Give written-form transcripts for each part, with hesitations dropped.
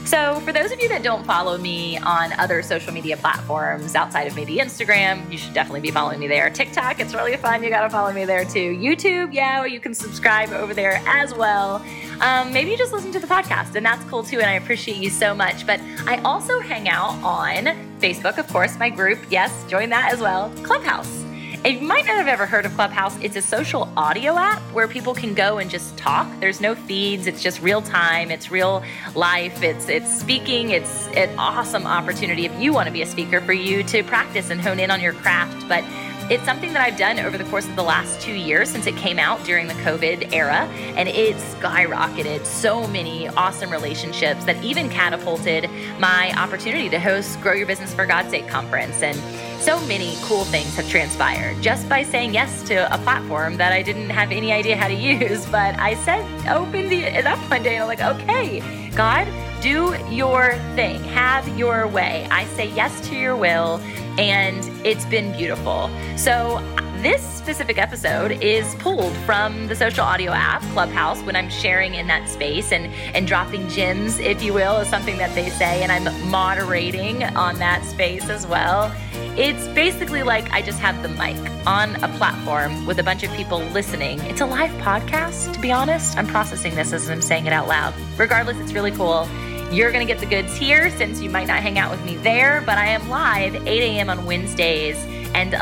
So for those of you that don't follow me on other social media platforms outside of maybe Instagram, you should definitely be following me there. TikTok, it's really fun. You got to follow me there too. YouTube, yeah, you can subscribe over there as well. Maybe you just listen to the podcast, and that's cool too, and I appreciate you so much. But I also hang out on Facebook, of course, my group. Yes, join that as well. Clubhouse. You might not have ever heard of Clubhouse. It's a social audio app where people can go and just talk. There's no feeds. It's just real time. It's real life. It's speaking. It's an awesome opportunity if you want to be a speaker for you to practice and hone in on your craft. But it's something that I've done over the course of the last 2 years since it came out during the COVID era, and it skyrocketed so many awesome relationships that even catapulted my opportunity to host Grow Your Business for God's Sake conference. And so many cool things have transpired just by saying yes to a platform that I didn't have any idea how to use. But I opened it up one day and I'm like, okay, God, do your thing, have your way. I say yes to your will, and it's been beautiful. So this specific episode is pulled from the social audio app, Clubhouse, when I'm sharing in that space and dropping gems, if you will, is something that they say, and I'm moderating on that space as well. It's basically like I just have the mic on a platform with a bunch of people listening. It's a live podcast, to be honest. I'm processing this as I'm saying it out loud. Regardless, it's really cool. You're going to get the goods here since you might not hang out with me there, but I am live 8 a.m. on Wednesdays and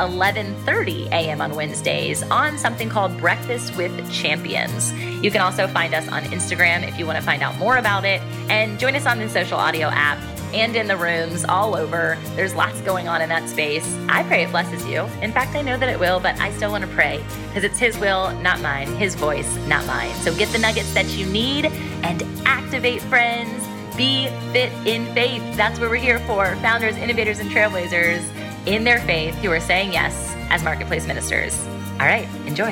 11:30 a.m. on Wednesdays on something called Breakfast with Champions. You can also find us on Instagram if you want to find out more about it, and join us on the social audio app and in the rooms all over. There's lots going on in that space. I pray it blesses you. In fact, I know that it will, but I still want to pray because it's His will, not mine, His voice, not mine. So get the nuggets that you need and activate, friends. Be fit in faith. That's what we're here for. Founders, innovators, and trailblazers in their faith who are saying yes as marketplace ministers. All right, enjoy.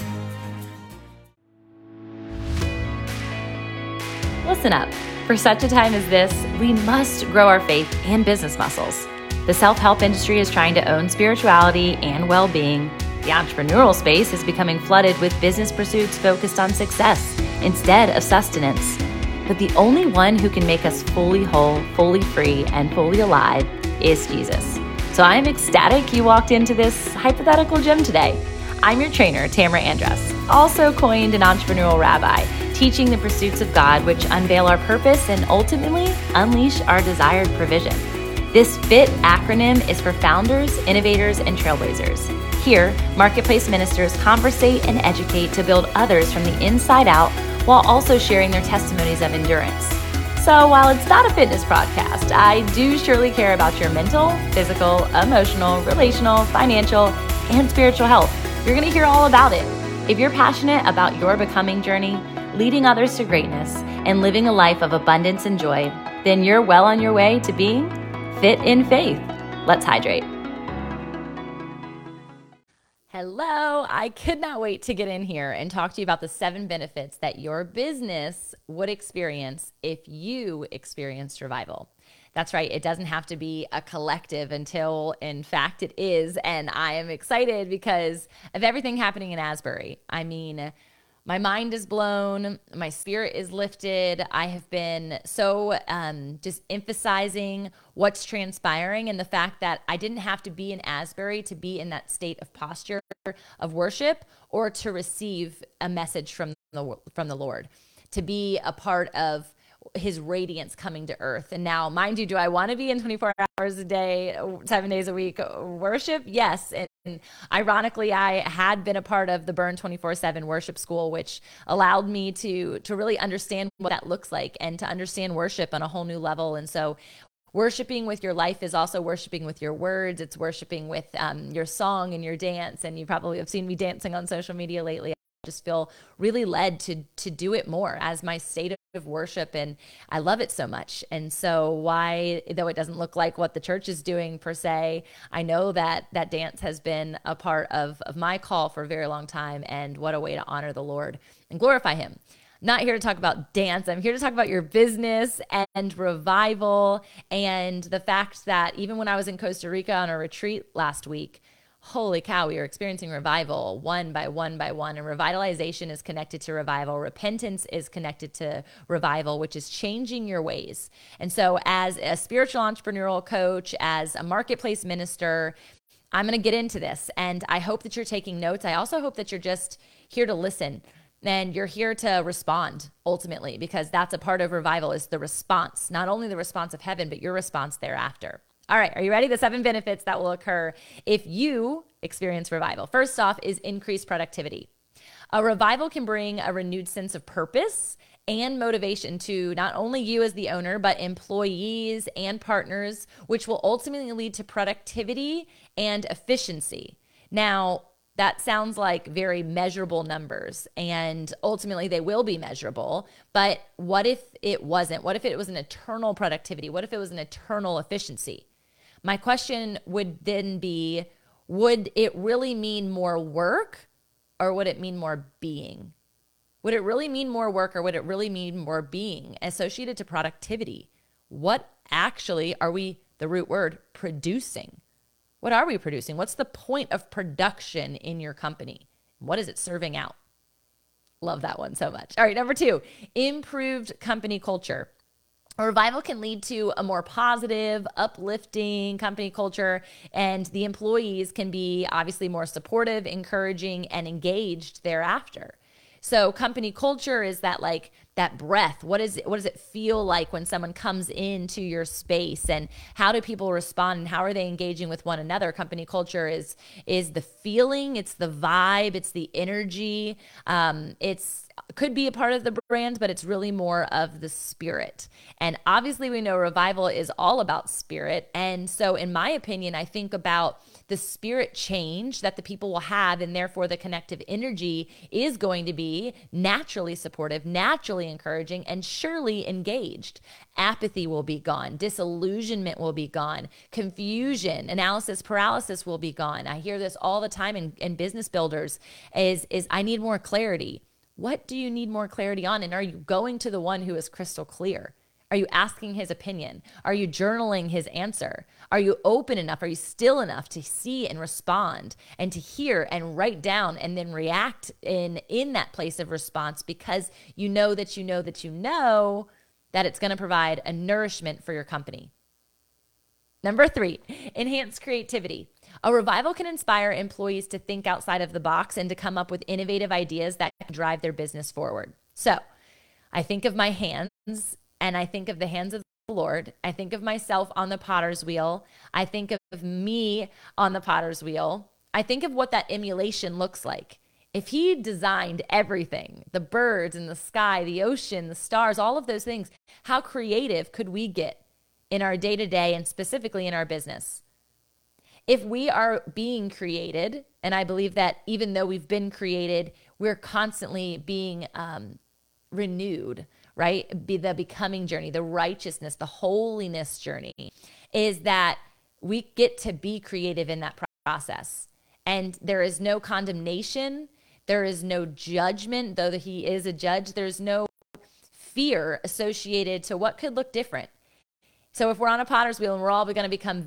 Listen up. For such a time as this, we must grow our faith and business muscles. The self-help industry is trying to own spirituality and well-being. The entrepreneurial space is becoming flooded with business pursuits focused on success instead of sustenance. But the only one who can make us fully whole, fully free, and fully alive is Jesus. So I'm ecstatic you walked into this hypothetical gym today. I'm your trainer, Tamara Andrus, also coined an entrepreneurial rabbi, teaching the pursuits of God which unveil our purpose and ultimately unleash our desired provision. This FIT acronym is for founders, innovators, and trailblazers. Here, marketplace ministers conversate and educate to build others from the inside out while also sharing their testimonies of endurance. So while it's not a fitness podcast, I do surely care about your mental, physical, emotional, relational, financial, and spiritual health. You're going to hear all about it. If you're passionate about your becoming journey, leading others to greatness, and living a life of abundance and joy, then you're well on your way to being fit in faith. Let's hydrate. Hello, I could not wait to get in here and talk to you about the 7 benefits that your business would experience if you experienced revival. That's right, it doesn't have to be a collective until, in fact, it is. And I am excited because of everything happening in Asbury. I mean, my mind is blown. My spirit is lifted. I have been so just emphasizing what's transpiring and the fact that I didn't have to be in Asbury to be in that state of posture of worship or to receive a message from the Lord, to be a part of His radiance coming to earth. And now, mind you, do I want to be in 24 hours a day, 7 days a week worship? Yes. And ironically, I had been a part of the Burn 24/7 worship school, which allowed me to really understand what that looks like and to understand worship on a whole new level. And so worshiping with your life is also worshiping with your words. It's worshiping with your song and your dance. And you probably have seen me dancing on social media lately. I just feel really led to do it more as my state of worship, and I love it so much. And so why, though it doesn't look like what the church is doing per se, I know that dance has been a part of my call for a very long time, and what a way to honor the Lord and glorify Him. Not here to talk about dance. I'm here to talk about your business and revival, and the fact that even when I was in Costa Rica on a retreat last week, holy cow, we are experiencing revival one by one by one. And revitalization is connected to revival. Repentance is connected to revival, which is changing your ways. And so, as a spiritual entrepreneurial coach, as a marketplace minister, I'm going to get into this. And I hope that you're taking notes. I also hope that you're just here to listen. And you're here to respond ultimately, because that's a part of revival, is the response, not only the response of heaven, but your response thereafter. All right, are you ready? The 7 benefits that will occur if you experience revival. First off is increased productivity. A revival can bring a renewed sense of purpose and motivation to not only you as the owner, but employees and partners, which will ultimately lead to productivity and efficiency. Now, that sounds like very measurable numbers, and ultimately they will be measurable. But what if it wasn't? What if it was an eternal productivity? What if it was an eternal efficiency? My question would then be, would it really mean more work, or would it mean more being? Would it really mean more work, or would it really mean more being associated to productivity? What actually are we, the root word, producing? What are we producing? What's the point of production in your company? What is it serving out? Love that one so much. All right, number 2, improved company culture. A revival can lead to a more positive, uplifting company culture, and the employees can be obviously more supportive, encouraging, and engaged thereafter. So company culture is that breath. What does it feel like when someone comes into your space, and how do people respond, and how are they engaging with one another? Company culture is the feeling, it's the vibe, it's the energy. Could be a part of the brand, but it's really more of the spirit. And obviously we know revival is all about spirit. And so in my opinion, I think about the spirit change that the people will have, and therefore the connective energy is going to be naturally supportive, naturally encouraging, and surely engaged. Apathy will be gone. Disillusionment will be gone. Confusion, analysis paralysis will be gone. I hear this all the time in business builders is I need more clarity. What do you need more clarity on? And are you going to the one who is crystal clear? Are you asking his opinion? Are you journaling his answer? Are you open enough? Are you still enough to see and respond, and to hear and write down and then react in that place of response, because you know that it's going to provide a nourishment for your company? Number 3, enhance creativity. A revival can inspire employees to think outside of the box and to come up with innovative ideas that can drive their business forward. So I think of my hands, and I think of the hands of the Lord. I think of myself on the potter's wheel. I think of me on the potter's wheel. I think of what that emulation looks like. If he designed everything, the birds in the sky, the ocean, the stars, all of those things, how creative could we get in our day-to-day, and specifically in our business? If we are being created, and I believe that even though we've been created, we're constantly being renewed, right? The becoming journey, the righteousness, the holiness journey, is that we get to be creative in that process. And there is no condemnation. There is no judgment, though he is a judge. There's no fear associated to what could look different. So if we're on a potter's wheel and we're all going to become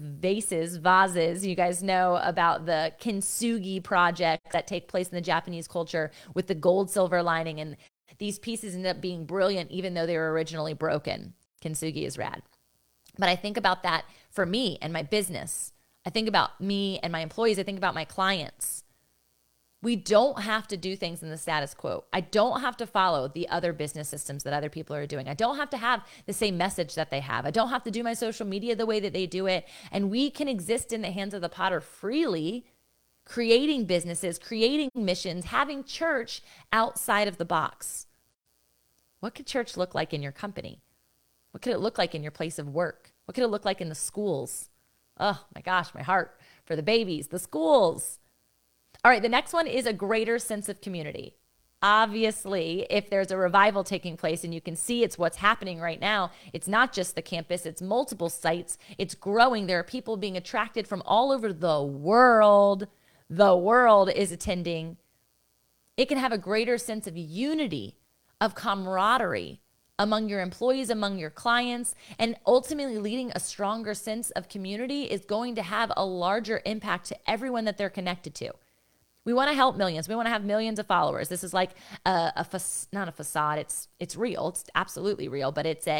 vases, you guys know about the kintsugi project that take place in the Japanese culture with the gold silver lining, and these pieces end up being brilliant even though they were originally broken. Kintsugi is rad. But I think about that for me and my business. I think about me and my employees. I think about my clients. We don't have to do things in the status quo. I don't have to follow the other business systems that other people are doing. I don't have to have the same message that they have. I don't have to do my social media the way that they do it. And we can exist in the hands of the potter freely, creating businesses, creating missions, having church outside of the box. What could church look like in your company? What could it look like in your place of work? What could it look like in the schools? Oh my gosh, my heart for the babies, the schools. All right, the next one is a greater sense of community. Obviously, if there's a revival taking place, and you can see it's what's happening right now, it's not just the campus, it's multiple sites, it's growing. There are people being attracted from all over the world. The world is attending. It can have a greater sense of unity, of camaraderie, among your employees, among your clients, and ultimately leading a stronger sense of community is going to have a larger impact to everyone that they're connected to. We want to help millions. We want to have millions of followers. This is like not a facade. It's real. It's absolutely real, but it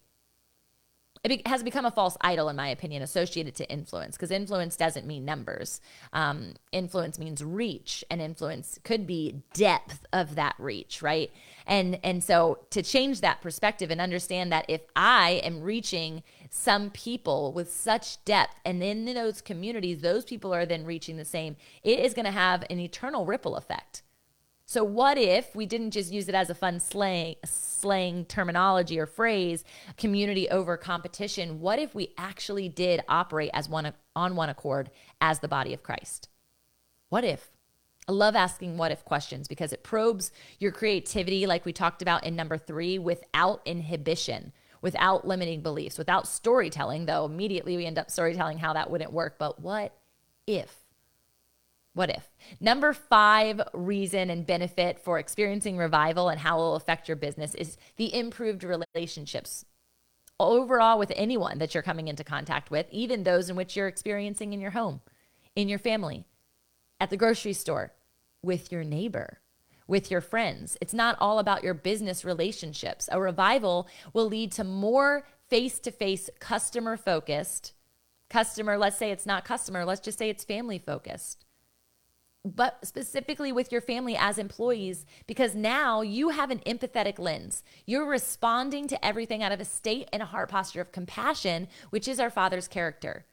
has become a false idol, in my opinion, associated to influence, because influence doesn't mean numbers. Influence means reach, and influence could be depth of that reach, right? And so to change that perspective and understand that if I am reaching some people with such depth, and in those communities, those people are then reaching the same, it is going to have an eternal ripple effect. So what if we didn't just use it as a fun slang terminology or phrase, community over competition? What if we actually did operate as on one accord as the body of Christ? What if? I love asking what if questions because it probes your creativity, like we talked about in number 3, without inhibition, without limiting beliefs, without storytelling, though immediately we end up storytelling how that wouldn't work. But what if? What if? Number 5 reason and benefit for experiencing revival and how it will affect your business is the improved relationships overall with anyone that you're coming into contact with, even those in which you're experiencing in your home, in your family, at the grocery store, with your neighbor, with your friends. It's not all about your business relationships. A revival will lead to more face-to-face customer-focused. Let's say it's not customer, let's just say it's family-focused. But specifically with your family as employees, because now you have an empathetic lens. You're responding to everything out of a state and a heart posture of compassion, which is our Father's character.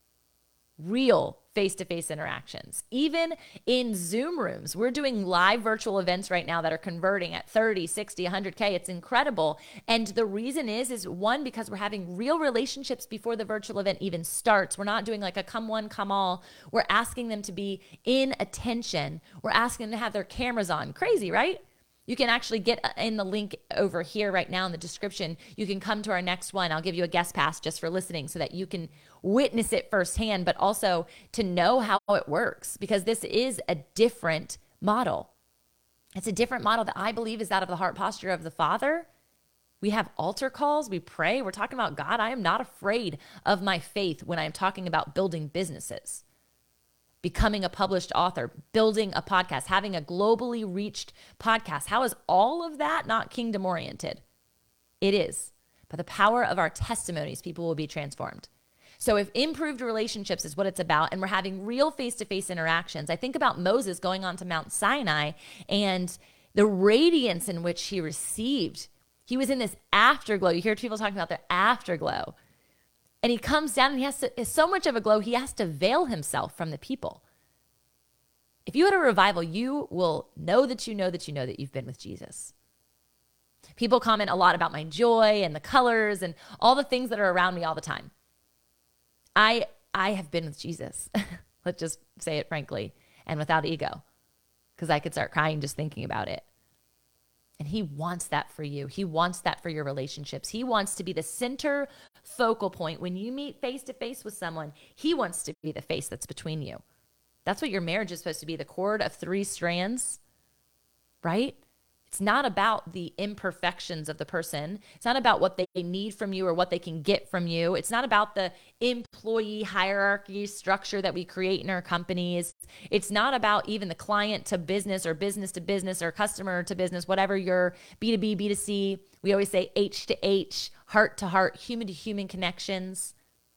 Real face-to-face interactions. Even in Zoom rooms, we're doing live virtual events right now that are converting at 30, 60, 100K. It's incredible. And the reason is one, because we're having real relationships before the virtual event even starts. We're not doing like a come one, come all. We're asking them to be in attention. We're asking them to have their cameras on. Crazy, right? You can actually get in the link over here right now in the description. You can come to our next one. I'll give you a guest pass just for listening so that you can witness it firsthand, but also to know how it works, because this is a different model. It's a different model that I believe is that of the heart posture of the Father. We have altar calls. We pray. We're talking about God. I am not afraid of my faith when I'm talking about building businesses, becoming a published author, building a podcast, having a globally reached podcast. How is all of that not kingdom oriented? It is. By the power of our testimonies, people will be transformed. So if improved relationships is what it's about, and we're having real face-to-face interactions, I think about Moses going on to Mount Sinai and the radiance in which he received. He was in this afterglow. You hear people talking about their afterglow. And he comes down and he has so much of a glow, he has to veil himself from the people. If you had a revival, you will know that you know that you know that you've been with Jesus. People comment a lot about my joy and the colors and all the things that are around me all the time. I have been with Jesus. Let's just say it frankly and without ego, because I could start crying just thinking about it. And he wants that for you. He wants that for your relationships. He wants to be the center focal point. When you meet face to face with someone, he wants to be the face that's between you. That's what your marriage is supposed to be, the cord of 3 strands, right? It's not about the imperfections of the person. It's not about what they need from you or what they can get from you. It's not about the employee hierarchy structure that we create in our companies. It's not about even the client to business or business to business or customer to business, whatever your B2B, B2C. We always say H to H, heart to heart, human to human connections.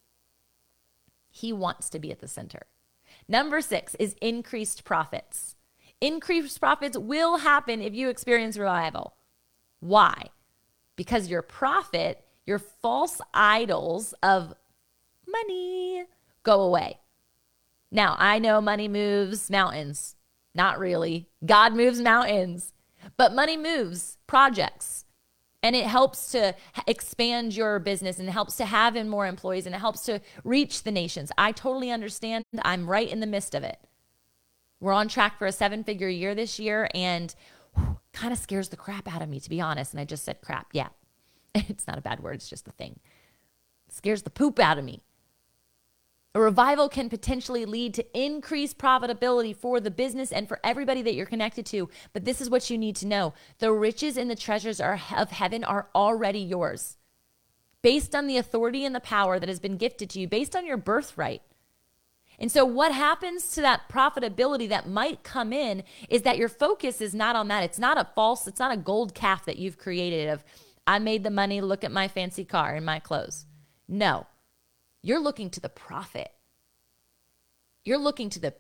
He wants to be at the center. Number 6 is increased profits. Increased profits will happen if you experience revival. Why? Because your profit, your false idols of money go away. Now, I know money moves mountains. Not really. God moves mountains. But money moves projects. And it helps to expand your business, and it helps to have in more employees, and it helps to reach the nations. I totally understand. I'm right in the midst of it. We're on track for a 7-figure year this year, and kind of scares the crap out of me, to be honest. And I just said crap. Yeah, it's not a bad word. It's just the thing. It scares the poop out of me. A revival can potentially lead to increased profitability for the business and for everybody that you're connected to. But this is what you need to know. The riches and the treasures of heaven are already yours, based on the authority and the power that has been gifted to you, based on your birthright. And so what happens to that profitability that might come in is that your focus is not on that. It's not a gold calf that you've created of, I made the money, look at my fancy car and my clothes. No, you're looking to the prophet. You're looking to the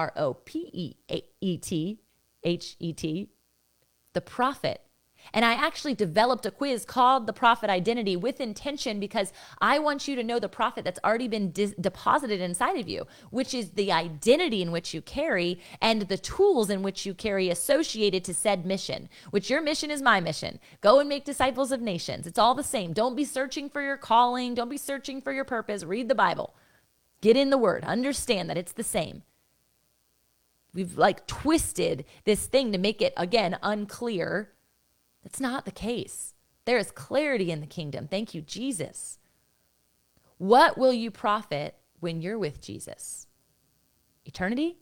Prophet, the prophet. And I actually developed a quiz called the Prophet Identity with intention, because I want you to know the prophet that's already been deposited inside of you, which is the identity in which you carry and the tools in which you carry associated to said mission, which your mission is my mission. Go and make disciples of nations. It's all the same. Don't be searching for your calling. Don't be searching for your purpose. Read the Bible. Get in the word. Understand that it's the same. We've twisted this thing to make it, again, unclear. That's not the case. There is clarity in the kingdom. Thank you, Jesus. What will you profit when you're with Jesus? Eternity?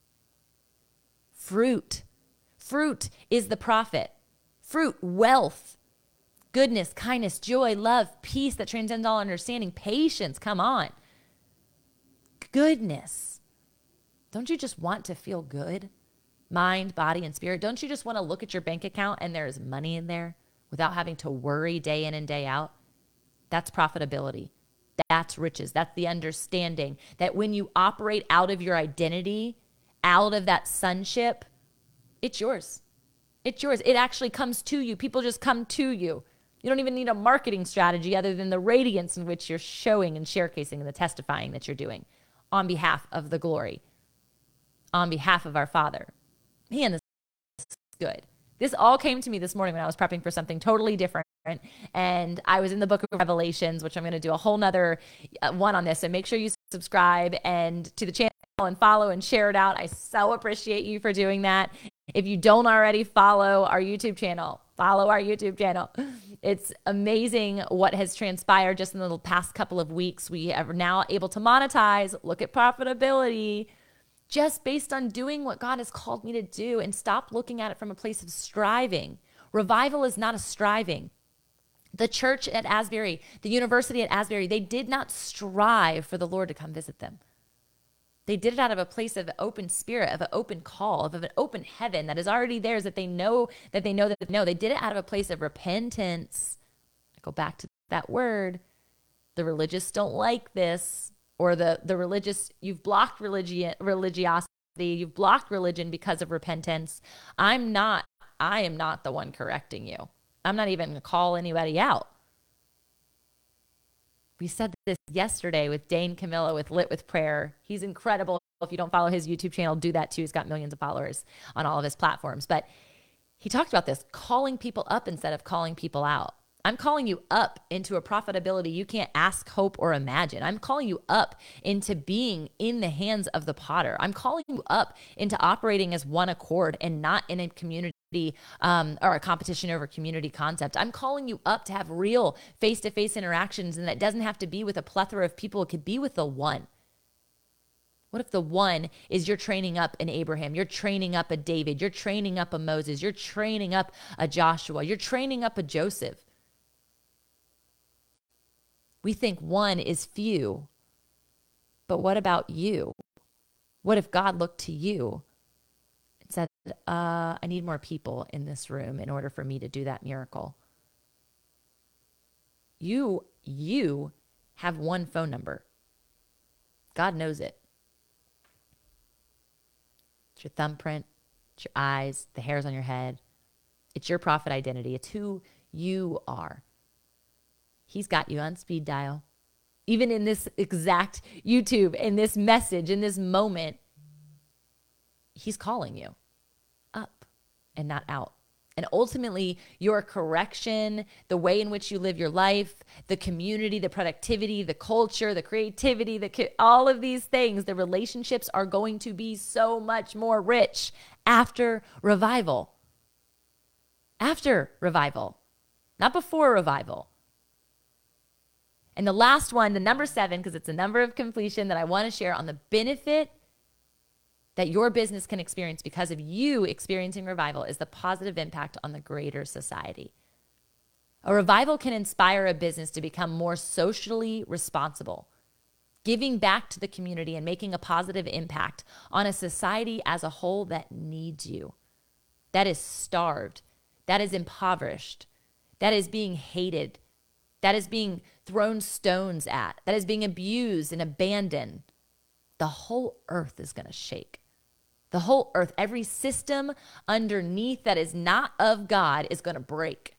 Fruit. Fruit is the profit. Fruit, wealth, goodness, kindness, joy, love, peace that transcends all understanding, patience. Come on. Goodness. Don't you just want to feel good? Mind, body, and spirit. Don't you just want to look at your bank account and there's money in there without having to worry day in and day out? That's profitability. That's riches. That's the understanding that when you operate out of your identity, out of that sonship, it's yours. It's yours. It actually comes to you. People just come to you. You don't even need a marketing strategy other than the radiance in which you're showing and sharecasing and the testifying that you're doing on behalf of the glory, on behalf of our Father. Man, this is good. This all came to me this morning when I was prepping for something totally different. And I was in the book of Revelations, which I'm going to do a whole nother one on this. So make sure you subscribe and to the channel and follow and share it out. I so appreciate you for doing that. If you don't already follow our YouTube channel, follow our YouTube channel. It's amazing what has transpired just in the past couple of weeks. We are now able to monetize, look at profitability, just based on doing what God has called me to do, and stop looking at it from a place of striving. Revival is not a striving. The church at Asbury, the university at Asbury, they did not strive for the Lord to come visit them. They did it out of a place of open spirit, of an open call, of an open heaven that is already theirs, that they know that they know that they know. They did it out of a place of repentance. I go back to that word. The religious don't like this. Or the religious, you've blocked religiosity, you've blocked religion because of repentance. I am not the one correcting you. I'm not even going to call anybody out. We said this yesterday with Dane Camilla with Lit with Prayer. He's incredible. If you don't follow his YouTube channel, do that too. He's got millions of followers on all of his platforms. But he talked about this, calling people up instead of calling people out. I'm calling you up into a profitability you can't ask, hope, or imagine. I'm calling you up into being in the hands of the potter. I'm calling you up into operating as one accord and not in a community or a competition over community concept. I'm calling you up to have real face-to-face interactions, and that doesn't have to be with a plethora of people. It could be with the one. What if the one is you're training up an Abraham, you're training up a David, you're training up a Moses, you're training up a Joshua, you're training up a Joseph. We think one is few, but what about you? What if God looked to you and said, I need more people in this room in order for me to do that miracle? You have one phone number. God knows it. It's your thumbprint, it's your eyes, the hairs on your head. It's your prophet identity. It's who you are. He's got you on speed dial. Even in this exact YouTube, in this message, in this moment, he's calling you up and not out. And ultimately, your correction, the way in which you live your life, the community, the productivity, the culture, the creativity, all of these things, the relationships are going to be so much more rich after revival. After revival, not before revival. And the last one, the number 7, because it's a number of completion that I want to share on the benefit that your business can experience because of you experiencing revival, is the positive impact on the greater society. A revival can inspire a business to become more socially responsible, giving back to the community and making a positive impact on a society as a whole that needs you, that is starved, that is impoverished, that is being hated, that is being thrown stones at, that is being abused and abandoned. The whole earth is going to shake. The whole earth, every system underneath that is not of God is going to break.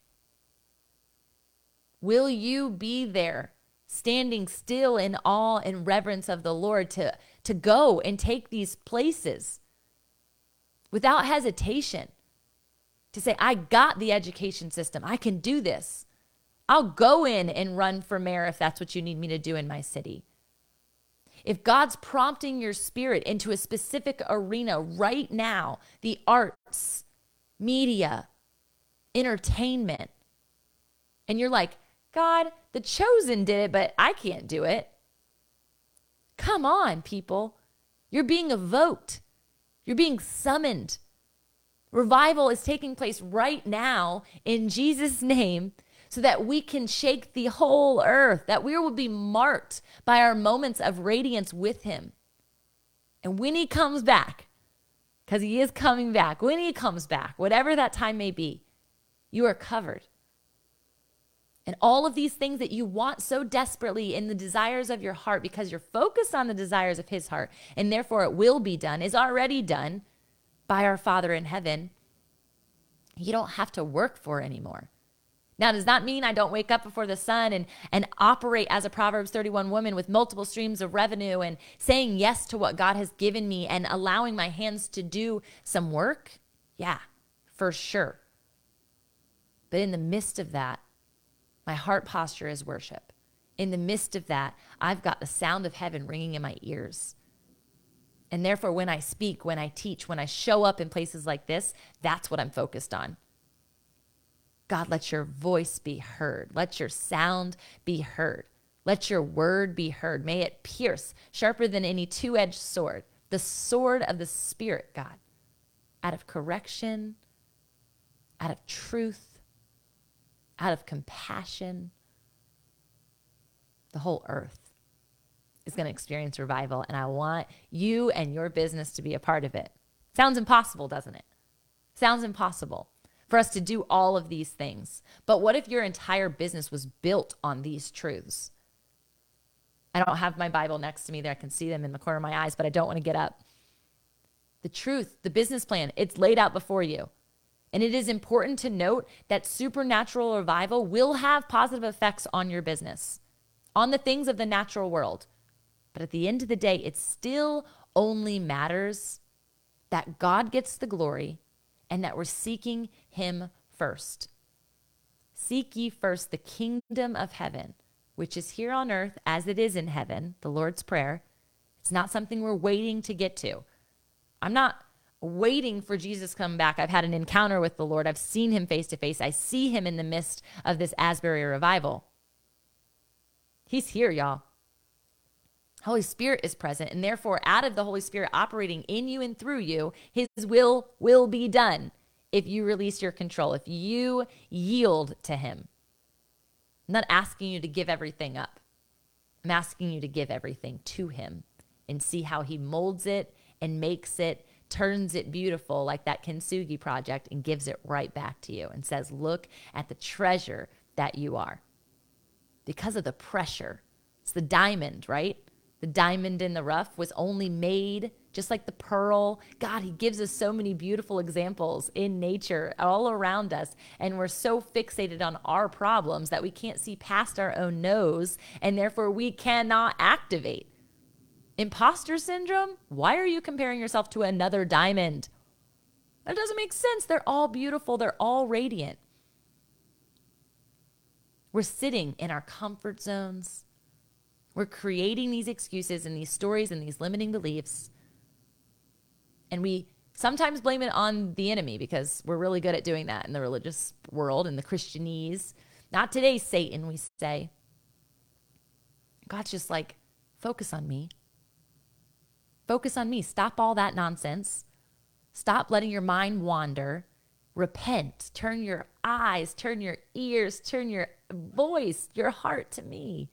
Will you be there, standing still in awe and reverence of the Lord to go and take these places without hesitation? To say, I got the education system. I can do this. I'll go in and run for mayor if that's what you need me to do in my city. If God's prompting your spirit into a specific arena right now, the arts, media, entertainment, and you're like, God, the chosen did it, but I can't do it. Come on, people. You're being evoked. You're being summoned. Revival is taking place right now in Jesus' name, so that we can shake the whole earth, that we will be marked by our moments of radiance with him. And when he comes back, because he is coming back, when he comes back, whatever that time may be, you are covered. And all of these things that you want so desperately in the desires of your heart, because you're focused on the desires of his heart, and therefore it will be done, is already done by our Father in heaven. You don't have to work for anymore. Now, does that mean I don't wake up before the sun and operate as a Proverbs 31 woman with multiple streams of revenue and saying yes to what God has given me and allowing my hands to do some work? Yeah, for sure. But in the midst of that, my heart posture is worship. In the midst of that, I've got the sound of heaven ringing in my ears. And therefore, when I speak, when I teach, when I show up in places like this, that's what I'm focused on. God, let your voice be heard. Let your sound be heard. Let your word be heard. May it pierce sharper than any two-edged sword, the sword of the Spirit, God, out of correction, out of truth, out of compassion. The whole earth is going to experience revival, and I want you and your business to be a part of it. Sounds impossible, doesn't it? Sounds impossible for us to do all of these things. But what if your entire business was built on these truths? I don't have my Bible next to me there. I can see them in the corner of my eyes, but I don't want to get up. The truth, the business plan, it's laid out before you. And it is important to note that supernatural revival will have positive effects on your business, on the things of the natural world. But at the end of the day, it still only matters that God gets the glory and that we're seeking him first. Seek ye first the kingdom of heaven, which is here on earth as it is in heaven, the Lord's Prayer. It's not something we're waiting to get to. I'm not waiting for Jesus to come back. I've had an encounter with the Lord. I've seen him face to face. I see him in the midst of this Asbury revival. He's here, y'all. Holy Spirit is present, and therefore, out of the Holy Spirit operating in you and through you, his will be done if you release your control, if you yield to him. I'm not asking you to give everything up. I'm asking you to give everything to him and see how he molds it and makes it, turns it beautiful like that Kintsugi project, and gives it right back to you and says, look at the treasure that you are. Because of the pressure. It's the diamond, right? The diamond in the rough was only made just like the pearl. God, he gives us so many beautiful examples in nature all around us. And we're so fixated on our problems that we can't see past our own nose. And therefore we cannot activate. Imposter syndrome? Why are you comparing yourself to another diamond? That doesn't make sense. They're all beautiful. They're all radiant. We're sitting in our comfort zones. We're creating these excuses and these stories and these limiting beliefs. And we sometimes blame it on the enemy because we're really good at doing that in the religious world and the Christianese. Not today, Satan, we say. God's just like, focus on me. Focus on me. Stop all that nonsense. Stop letting your mind wander. Repent. Turn your eyes, turn your ears, turn your voice, your heart to me.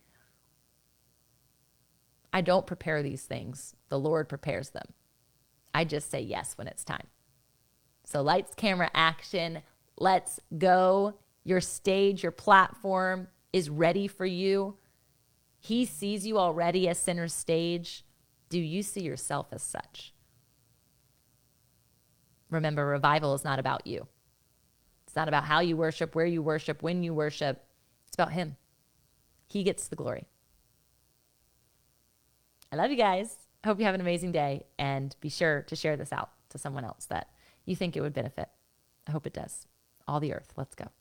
I don't prepare these things. The Lord prepares them. I just say yes when it's time. So lights, camera, action. Let's go. Your stage, your platform is ready for you. He sees you already as center stage. Do you see yourself as such? Remember, revival is not about you. It's not about how you worship, where you worship, when you worship. It's about him. He gets the glory. I love you guys. I hope you have an amazing day, and be sure to share this out to someone else that you think it would benefit. I hope it does. All the earth. Let's go.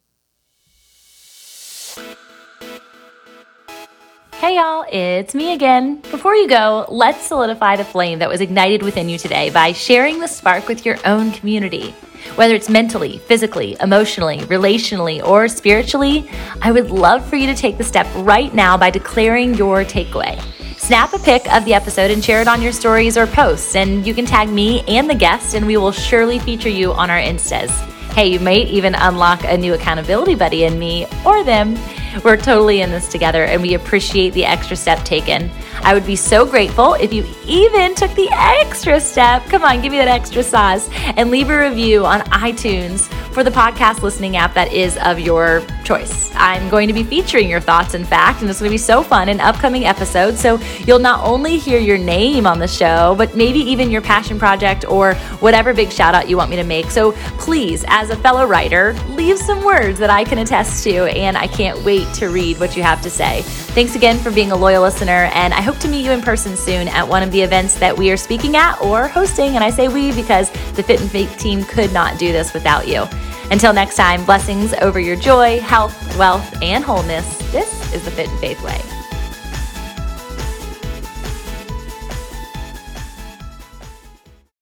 Hey y'all, it's me again. Before you go, let's solidify the flame that was ignited within you today by sharing the spark with your own community. Whether it's mentally, physically, emotionally, relationally, or spiritually, I would love for you to take the step right now by declaring your takeaway. Snap a pic of the episode and share it on your stories or posts, and you can tag me and the guest, and we will surely feature you on our Instas. Hey, you might even unlock a new accountability buddy in me or them. We're totally in this together, and we appreciate the extra step taken. I would be so grateful if you even took the extra step. Come on, give me that extra sauce and leave a review on iTunes for the podcast listening app that is of your choice. I'm going to be featuring your thoughts, in fact, and it's going to be so fun in upcoming episodes. So you'll not only hear your name on the show, but maybe even your passion project or whatever big shout out you want me to make. So please, as a fellow writer, leave some words that I can attest to, and I can't wait to read what you have to say. Thanks again for being a loyal listener, and I hope to meet you in person soon at one of the events that we are speaking at or hosting. And I say we because the Fit and Faith team could not do this without you. Until next time, blessings over your joy, health, wealth, and wholeness. This is the Fit and Faith Way.